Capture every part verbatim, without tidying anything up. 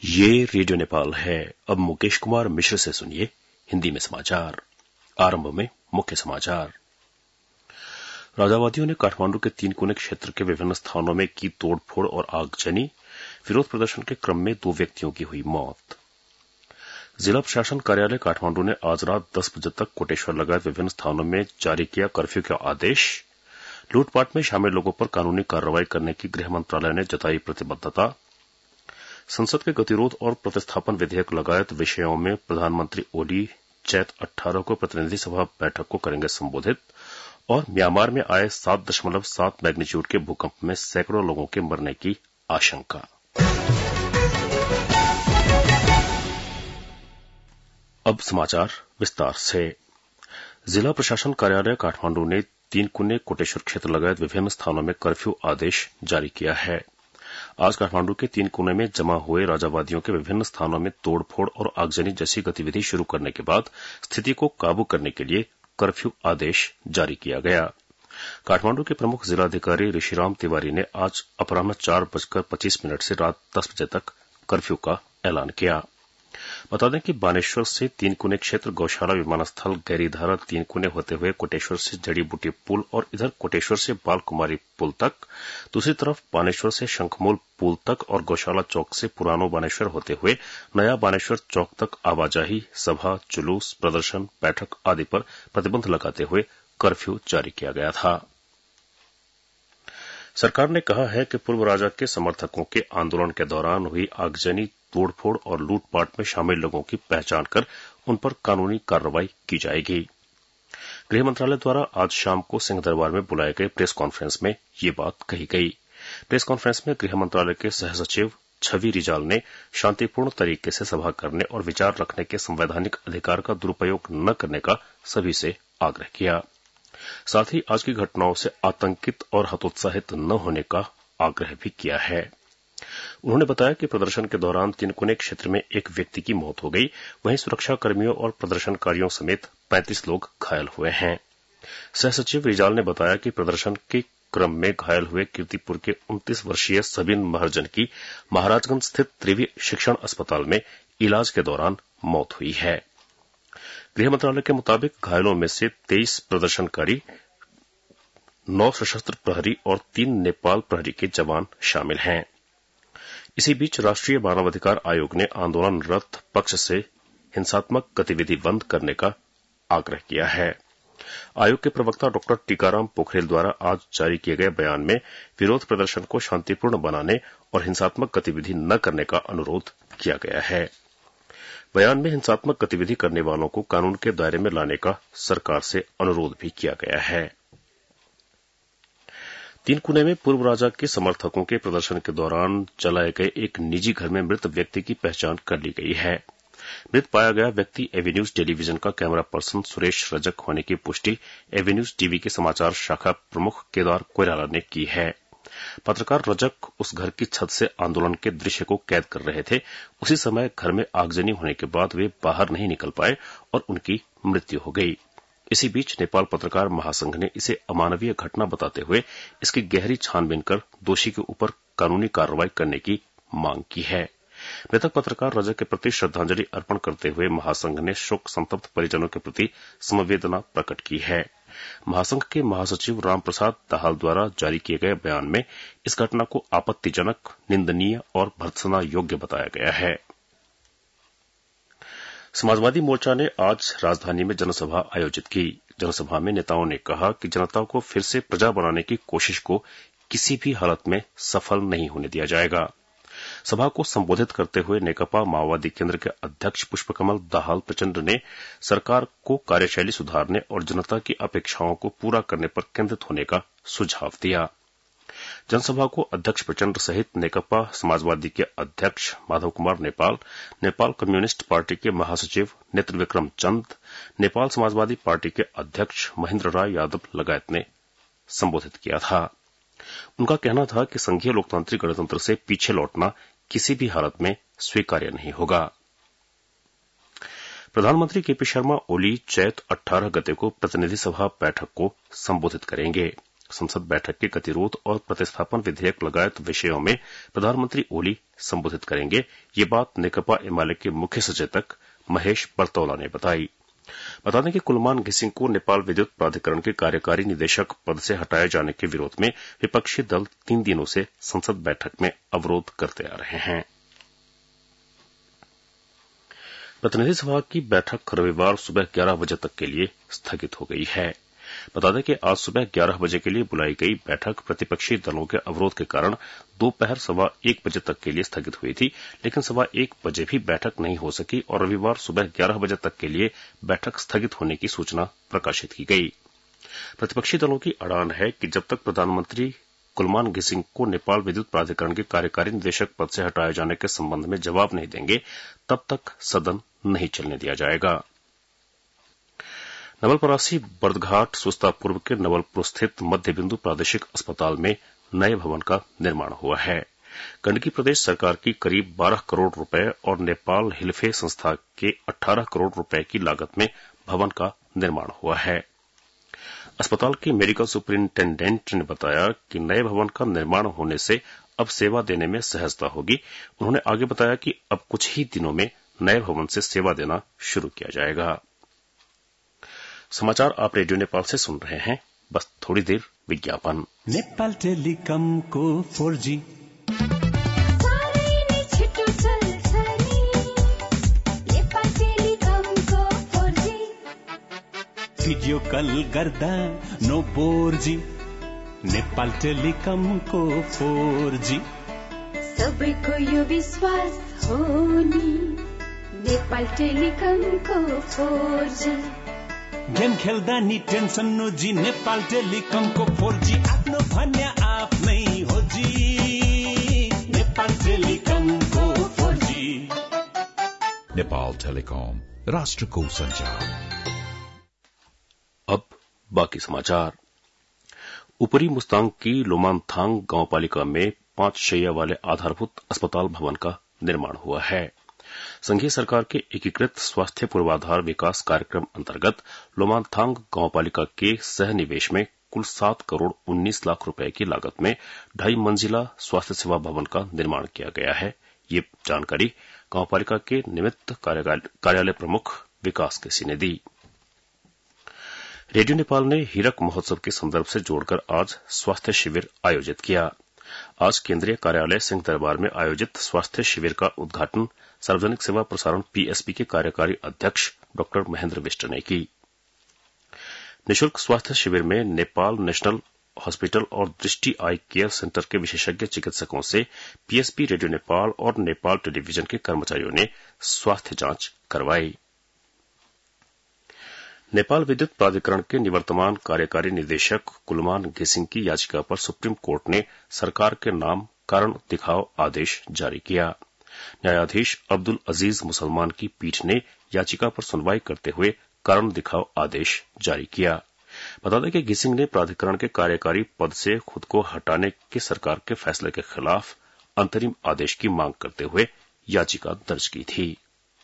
ये रेडियो नेपाल है। अब मुकेश कुमार मिश्र से सुनिए हिंदी में समाचार। आरंभ में मुख्य समाचार। राजावादियों ने काठमांडू के तीन कोने क्षेत्र के विभिन्न स्थानों में की तोड़फोड़ और आगजनी। विरोध प्रदर्शन के क्रम में दो व्यक्तियों की हुई मौत। जिला प्रशासन कार्यालय काठमांडू ने आज रात दस बजे तक कोटेश्वर लगाए विभिन्न स्थानों में जारी किया कर्फ्यू का आदेश। लूटपाट में शामिल लोगों पर कानूनी कार्रवाई करने की गृह मंत्रालय ने जताई प्रतिबद्धता। संसद के गतिरोध और प्रतिस्थापन विधेयक लगायत विषयों में प्रधानमंत्री ओली चैत अठारह को प्रतिनिधि सभा बैठक को करेंगे संबोधित। और म्यांमार में आए सात दशमलव सात मैग्नीट्यूड के भूकंप में सैकड़ों लोगों के मरने की आशंका। अब समाचार विस्तार से। जिला प्रशासन कार्यालय काठमांडू ने तीन कुने कोटेश्वर क्षेत्र लगायत विभिन्न स्थानों में कर्फ्यू आदेश जारी किया है। आज काठमांडू के तीन कोने में जमा हुए राजावादियों के विभिन्न स्थानों में तोड़फोड़ और आगजनी जैसी गतिविधि शुरू करने के बाद स्थिति को काबू करने के लिए कर्फ्यू आदेश जारी किया गया। काठमांडू के प्रमुख जिलाधिकारी ऋषिराम तिवारी ने आज अपराह्न चार बजकर पच्चीस मिनट से रात दस बजे तक कर्फ्यू का ऐलान किया। बता दें कि बानेश्वर से तीन कुने क्षेत्र गौशाला विमानस्थल गैरीधारा तीन कुने होते हुए कोटेश्वर से जड़ी बूटी पुल और इधर कोटेश्वर से बाल कुमारी पुल तक, दूसरी तरफ बानेश्वर से शंखमूल पुल तक और गौशाला चौक से पुरानो बानेश्वर होते हुए नया बानेश्वर चौक तक आवाजाही, सभा, जुलूस, प्रदर्शन, बैठक आदि पर प्रतिबंध लगाते हुए कर्फ्यू जारी किया गया था। सरकार ने कहा है कि पूर्व राजा के समर्थकों के आंदोलन के दौरान हुई आगजनी, तोड़फोड़ और लूटपाट में शामिल लोगों की पहचान कर उन पर कानूनी कार्रवाई की जाएगी। गृह मंत्रालय द्वारा आज शाम को सिंह दरबार में बुलाए गए प्रेस कॉन्फ्रेंस में ये बात कही गई। प्रेस कॉन्फ्रेंस में गृह मंत्रालय के सहसचिव छवि रिजाल ने शांतिपूर्ण तरीके से सभा करने और विचार रखने के संवैधानिक अधिकार का दुरुपयोग न करने का सभी से आग्रह किया। साथ ही आज की घटनाओं से आतंकित और हतोत्साहित न होने का आग्रह भी किया है। उन्होंने बताया कि प्रदर्शन के दौरान तीनकुने क्षेत्र में एक व्यक्ति की मौत हो गई, वहीं सुरक्षा कर्मियों और प्रदर्शनकारियों समेत पैंतीस लोग घायल हुए हैं। सहसचिव रिजाल ने बताया कि प्रदर्शन के क्रम में घायल हुए कीर्तिपुर के उनतीस वर्षीय सबिन महर्जन की महाराजगंज स्थित त्रिवी शिक्षण अस्पताल में इलाज के दौरान मौत हुई है। गृह मंत्रालय के मुताबिक घायलों में से तेईस प्रदर्शनकारी, नौ सशस्त्र प्रहरी और तीन नेपाल प्रहरी के जवान शामिल हैं। इसी बीच राष्ट्रीय मानवाधिकार आयोग ने आंदोलनरत पक्ष से हिंसात्मक गतिविधि बंद करने का आग्रह किया है। आयोग के प्रवक्ता डॉक्टर टीकाराम पोखरेल द्वारा आज जारी किए गए बयान में विरोध प्रदर्शन को शांतिपूर्ण बनाने और हिंसात्मक गतिविधि न करने का अनुरोध किया गया है। बयान में हिंसात्मक गतिविधि करने वालों को कानून के दायरे में लाने का सरकार से अनुरोध भी किया गया है। तीन कुने में पूर्व राजा के समर्थकों के प्रदर्शन के दौरान जलाए गए एक निजी घर में मृत व्यक्ति की पहचान कर ली गई है। मृत पाया गया व्यक्ति एवेन्यूज टेलीविजन का कैमरा पर्सन सुरेश रजक होने की पुष्टि एवेन्यूज टीवी के समाचार शाखा प्रमुख केदार कोइराला ने की है। पत्रकार रजक उस घर की छत से आंदोलन के दृश्य को कैद कर रहे थे। उसी समय घर में आगजनी होने के बाद वे बाहर नहीं निकल पाए और उनकी मृत्यु हो गई। इसी बीच नेपाल पत्रकार महासंघ ने इसे अमानवीय घटना बताते हुए इसकी गहरी छानबीन कर दोषी के ऊपर कानूनी कार्रवाई करने की मांग की है। मृतक पत्रकार रजक के प्रति श्रद्धांजलि अर्पण करते हुए महासंघ ने शोक संतप्त परिजनों के प्रति संवेदना प्रकट की है। महासंघ के महासचिव रामप्रसाद दाहाल द्वारा जारी किए गए बयान में इस घटना को आपत्तिजनक, निंदनीय और भर्त्सना योग्य बताया गया है। समाजवादी मोर्चा ने आज राजधानी में जनसभा आयोजित की। जनसभा में नेताओं ने कहा कि जनता को फिर से प्रजा बनाने की कोशिश को किसी भी हालत में सफल नहीं होने दिया जाएगा। सभा को संबोधित करते हुए नेकपा माओवादी केंद्र के अध्यक्ष पुष्पकमल दाहाल प्रचंड ने सरकार को कार्यशैली सुधारने और जनता की अपेक्षाओं को पूरा करने पर केंद्रित होने का सुझाव दिया। जनसभा को अध्यक्ष प्रचंड सहित नेकपा समाजवादी के अध्यक्ष माधव कुमार नेपाल, नेपाल कम्युनिस्ट पार्टी के महासचिव नेत्र विक्रम चंद, नेपाल समाजवादी पार्टी के अध्यक्ष महेंद्र राय यादव लगायत ने संबोधित किया था। उनका कहना था कि संघीय लोकतांत्रिक गणतंत्र से पीछे लौटना किसी भी हालत में स्वीकार्य नहीं होगा। प्रधानमंत्री केपी शर्मा ओली चैत अठारह गते को प्रतिनिधि सभा बैठक को संबोधित करेंगे। संसद बैठक के गतिरोध और प्रतिस्थापन विधेयक लगायत विषयों में प्रधानमंत्री ओली संबोधित करेंगे। ये बात नेकपा एमाले के मुख्य सचेतक महेश बर्तौला ने बताई। बता दें कि कुलमान घिसिंग को नेपाल विद्युत प्राधिकरण के कार्यकारी निदेशक पद से हटाए जाने के विरोध में विपक्षी दल तीन दिनों से संसद बैठक में अवरोध करते आ रहे हैं। प्रतिनिधि सभा की बैठक रविवार सुबह ग्यारह बजे तक के लिए स्थगित हो गई है। बता दें कि आज सुबह ग्यारह बजे के लिए बुलाई गई बैठक प्रतिपक्षी दलों के अवरोध के कारण दोपहर सवा एक बजे तक के लिए स्थगित हुई थी, लेकिन सवा एक बजे भी बैठक नहीं हो सकी और रविवार सुबह ग्यारह बजे तक के लिए बैठक स्थगित होने की सूचना प्रकाशित की गई। प्रतिपक्षी दलों की अड़ान है कि जब तक प्रधानमंत्री कुलमान घिसिंग को नेपाल विद्युत प्राधिकरण के कार्यकारी निदेशक पद से हटाए जाने के संबंध में जवाब नहीं देंगे, तब तक सदन नहीं चलने दिया जाएगा। नवलपरासी बर्दघाट सुस्ता पूर्व के नवलपुर स्थित मध्य बिंदु प्रादेशिक अस्पताल में नए भवन का निर्माण हुआ है। गंडकी प्रदेश सरकार की करीब बारह करोड़ रुपए और नेपाल हिलफे संस्था के अठारह करोड़ रुपए की लागत में भवन का निर्माण हुआ है। अस्पताल के मेडिकल सुपरिंटेंडेंट ने बताया कि नए भवन का निर्माण होने से अब सेवा देने में सहजता होगी। उन्होंने आगे बताया कि अब कुछ ही दिनों में नए भवन से सेवा देना शुरू किया जाएगा। समाचार आप रेडियो नेपाल से सुन रहे हैं। बस थोड़ी देर विज्ञापन। नेपाल टेलिकम को फोर जी भिडियो कल गर्दा नो बोर जी। नेपाल टेलिकम को फोर जी सबैको यो विश्वास हो नि। नेपाल टेलिकम को फोर जी गेम खेल्दा नि टेन्सन नो जी। नेपाल टेलिकम को फोर जी आफ्नो भन्या आफ्नै हो जी। नेपाल टेलिकम को फोर जी। नेपाल टेलिकम राष्ट्रको संचार। अब बाकी समाचार। ऊपरी मुस्तांग की लोमानथांग गांवपालिका में पांच शैया वाले आधारभूत अस्पताल भवन का निर्माण हुआ है। संघीय सरकार के एकीकृत स्वास्थ्य पूर्वाधार विकास कार्यक्रम अंतर्गत लोमानथांग गांवपालिका के सह निवेश में कुल सात करोड़ उन्नीस लाख रुपए की लागत में ढाई मंजिला स्वास्थ्य सेवा भवन का निर्माण किया गया है। ये जानकारी गांवपालिका के निमित्त कार्यालय प्रमुख विकास केसी ने दी। रेडियो नेपाल ने हीरक महोत्सव के संदर्भ से जोड़कर आज स्वास्थ्य शिविर आयोजित किया। आज केंद्रीय कार्यालय सिंह दरबार में आयोजित स्वास्थ्य शिविर का उद्घाटन सार्वजनिक सेवा प्रसारण पीएसपी के कार्यकारी अध्यक्ष डॉक्टर महेंद्र बिष्ट ने की। निःशुल्क स्वास्थ्य शिविर में नेपाल नेशनल हॉस्पिटल और दृष्टि आई केयर सेंटर के विशेषज्ञ चिकित्सकों से पीएसपी रेडियो नेपाल और नेपाल टेलीविजन के कर्मचारियों ने स्वास्थ्य जांच करवाई। नेपाल विद्युत प्राधिकरण के निवर्तमान कार्यकारी निदेशक कुलमान घिसिंग की याचिका पर सुप्रीम कोर्ट ने सरकार के नाम कारण दिखाओ आदेश जारी किया। न्यायाधीश अब्दुल अजीज मुसलमान की पीठ ने याचिका पर सुनवाई करते हुए कारण दिखाओ आदेश जारी किया। बता दें कि घिसिंग ने प्राधिकरण के कार्यकारी पद से खुद को हटाने के सरकार के फैसले के खिलाफ अंतरिम आदेश की मांग करते हुए याचिका दर्ज की थी।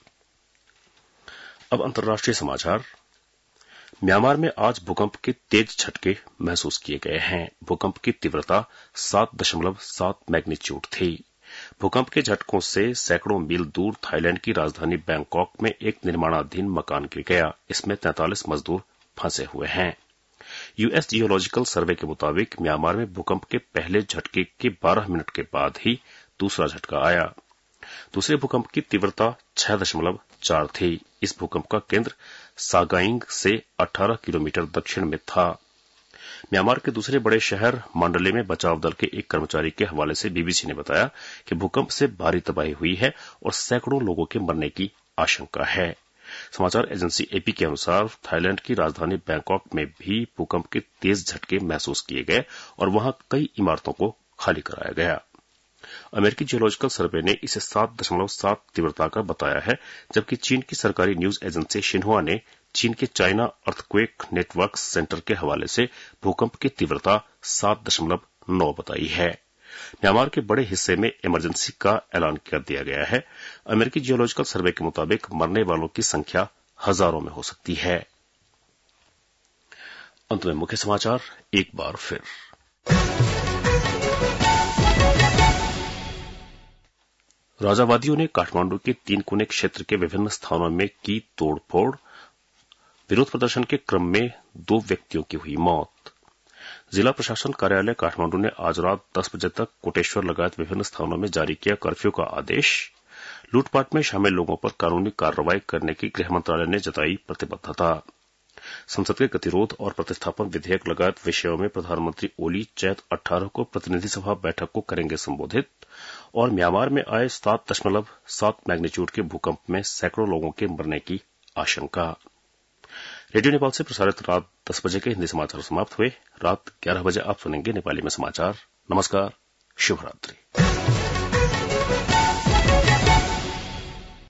अब अंतर्राष्ट्रीय समाचार। म्यांमार में आज भूकंप के तेज झटके महसूस किए गए हैं। भूकंप की तीव्रता सात दशमलव सात मैग्नीट्यूड थी। भूकंप के झटकों से सैकड़ों मील दूर थाईलैंड की राजधानी बैंकॉक में एक निर्माणाधीन मकान गिर गया। इसमें तैंतालीस मजदूर फंसे हुए हैं। यूएस जियोलॉजिकल सर्वे के मुताबिक म्यांमार में भूकंप के पहले झटके के बारह मिनट के बाद ही दूसरा झटका आया। दूसरे भूकंप की तीव्रता छह दशमलव चार थी। इस भूकंप का केंद्र सागाइंग से अठारह किलोमीटर दक्षिण में था। म्यांमार के दूसरे बड़े शहर मांडले में बचाव दल के एक कर्मचारी के हवाले से बीबीसी ने बताया कि भूकंप से भारी तबाही हुई है और सैकड़ों लोगों के मरने की आशंका है। समाचार एजेंसी एपी के अनुसार थाईलैंड की राजधानी बैंकॉक में भी भूकंप के तेज झटके महसूस किए गए और वहां कई इमारतों को खाली कराया गया। अमेरिकी जियोलॉजिकल सर्वे ने इसे सात दशमलव सात तीव्रता का बताया है, जबकि चीन की सरकारी न्यूज एजेंसी शिन्हुआ ने चीन के चाइना अर्थक्वेक नेटवर्क सेंटर के हवाले से भूकंप की तीव्रता सात दशमलव नौ बताई है। म्यांमार के बड़े हिस्से में इमरजेंसी का ऐलान कर दिया गया है। अमेरिकी जियोलॉजिकल सर्वे के मुताबिक मरने वालों की संख्या हजारों में हो सकती है। अंत में मुख्य समाचार एक बार फिर। राजावादियों ने काठमांडू के तीन कोने क्षेत्र के विभिन्न स्थानों में की तोड़फोड़। विरोध प्रदर्शन के क्रम में दो व्यक्तियों की हुई मौत। जिला प्रशासन कार्यालय काठमांडू ने आज रात दस बजे तक कोटेश्वर लगायत विभिन्न स्थानों में जारी किया कर्फ्यू का आदेश। लूटपाट में शामिल लोगों पर कानूनी कार्रवाई करने की गृह मंत्रालय ने जताई प्रतिबद्धता। संसद के गतिरोध और प्रतिस्थापन विधेयक लगायत विषयों में प्रधानमंत्री ओली चैत अठारह को प्रतिनिधि सभा बैठक को करेंगे संबोधित। और म्यांमार में आए सात दशमलव सात मैग्नीट्यूड के भूकंप में सैकड़ों लोगों के मरने की आशंका। रेडियो नेपाल से प्रसारित रात दस बजे के हिंदी समाचार समाप्त हुए। रात ग्यारह बजे आप सुनेंगे नेपाली में समाचार। नमस्कार, शुभ रात्रि।